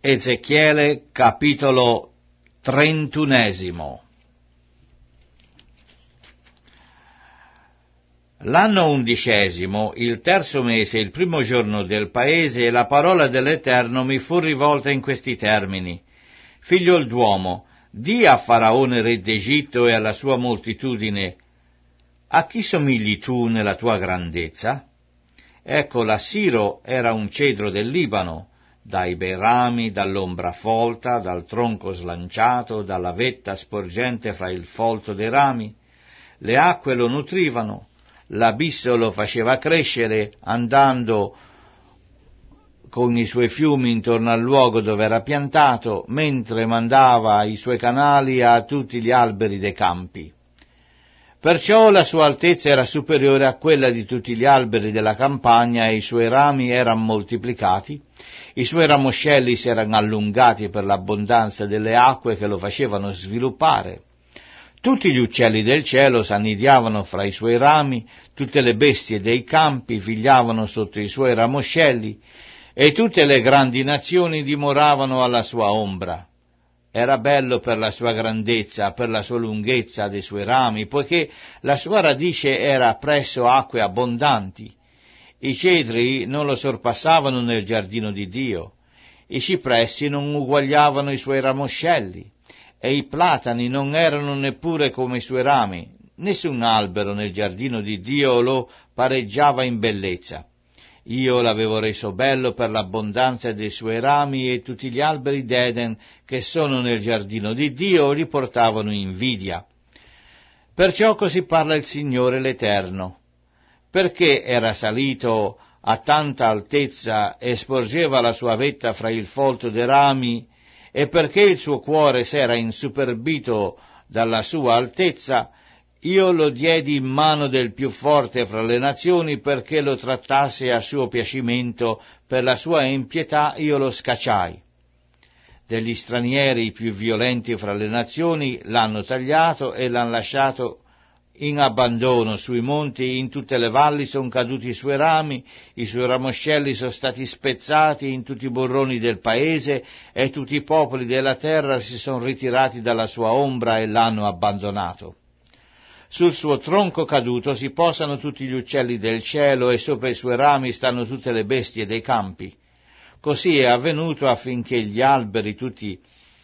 Ezechiele capitolo 31. L'anno 11, il terzo mese, il primo giorno del paese, la parola dell'Eterno mi fu rivolta in questi termini: Figliol d'uomo, di a Faraone re d'Egitto e alla sua moltitudine: a chi somigli tu nella tua grandezza? Ecco, l'Assiro era un cedro del Libano, dai bei rami, dall'ombra folta, dal tronco slanciato, dalla vetta sporgente fra il folto dei rami. Le acque lo nutrivano, l'abisso lo faceva crescere, andando con i suoi fiumi intorno al luogo dove era piantato, mentre mandava i suoi canali a tutti gli alberi dei campi. Perciò la sua altezza era superiore a quella di tutti gli alberi della campagna e i suoi rami erano moltiplicati, i suoi ramoscelli si erano allungati per l'abbondanza delle acque che lo facevano sviluppare. Tutti gli uccelli del cielo s'annidiavano fra i suoi rami, tutte le bestie dei campi figliavano sotto i suoi ramoscelli, e tutte le grandi nazioni dimoravano alla sua ombra. Era bello per la sua grandezza, per la sua lunghezza dei suoi rami, poiché la sua radice era presso acque abbondanti. I cedri non lo sorpassavano nel giardino di Dio, i cipressi non uguagliavano i suoi ramoscelli, e i platani non erano neppure come i suoi rami. Nessun albero nel giardino di Dio lo pareggiava in bellezza. Io l'avevo reso bello per l'abbondanza dei suoi rami, e tutti gli alberi d'Eden che sono nel giardino di Dio gli portavano invidia. Perciò così parla il Signore l'Eterno: perché era salito a tanta altezza e sporgeva la sua vetta fra il folto dei rami, e perché il suo cuore s'era insuperbito dalla sua altezza, io lo diedi in mano del più forte fra le nazioni, perché lo trattasse a suo piacimento. Per la sua impietà io lo scacciai. Degli stranieri più violenti fra le nazioni l'hanno tagliato e l'hanno lasciato in abbandono sui monti. In tutte le valli sono caduti i suoi rami, i suoi ramoscelli sono stati spezzati in tutti i borroni del paese, e tutti i popoli della terra si sono ritirati dalla sua ombra e l'hanno abbandonato. Sul suo tronco caduto si posano tutti gli uccelli del cielo, e sopra i suoi rami stanno tutte le bestie dei campi. Così è avvenuto affinché gli alberi tutti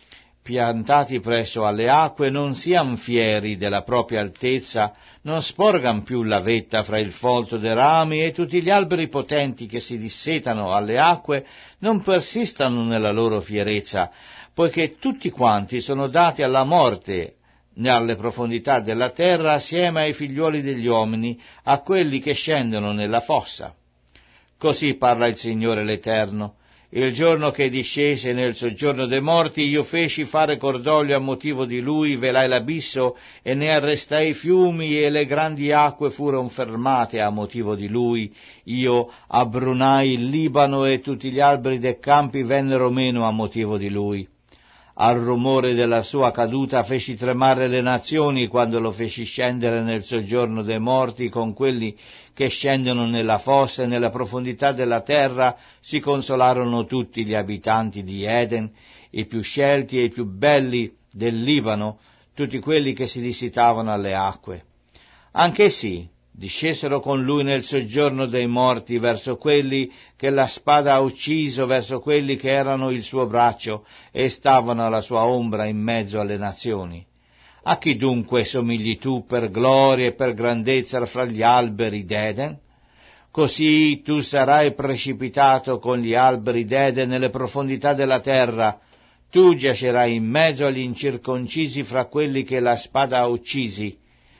piantati presso alle acque non siano fieri della propria altezza, non sporgan più la vetta fra il folto dei rami, e tutti gli alberi potenti che si dissetano alle acque non persistano nella loro fierezza, poiché tutti quanti sono dati alla morte alle profondità della terra, assieme ai figliuoli degli uomini, a quelli che scendono nella fossa. Così parla il Signore l'Eterno: il giorno che discese nel soggiorno dei morti, io feci fare cordoglio a motivo di lui, velai l'abisso e ne arrestai i fiumi, e le grandi acque furono fermate a motivo di lui. Io abbrunai il Libano, e tutti gli alberi dei campi vennero meno a motivo di lui. Al rumore della sua caduta feci tremare le nazioni, quando lo feci scendere nel soggiorno dei morti con quelli che scendono nella fossa, e nella profondità della terra si consolarono tutti gli abitanti di Eden, i più scelti e i più belli del Libano, tutti quelli che si dissitavano alle acque. Anch'essi discesero con lui nel soggiorno dei morti, verso quelli che la spada ha ucciso, verso quelli che erano il suo braccio, e stavano alla sua ombra in mezzo alle nazioni. A chi dunque somigli tu per gloria e per grandezza fra gli alberi d'Eden? Così tu sarai precipitato con gli alberi d'Eden nelle profondità della terra. Tu giacerai in mezzo agli incirconcisi fra quelli che la spada ha uccisi.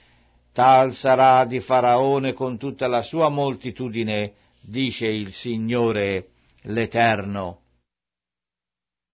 Tal sarà di Faraone con tutta la sua moltitudine, dice il Signore l'Eterno.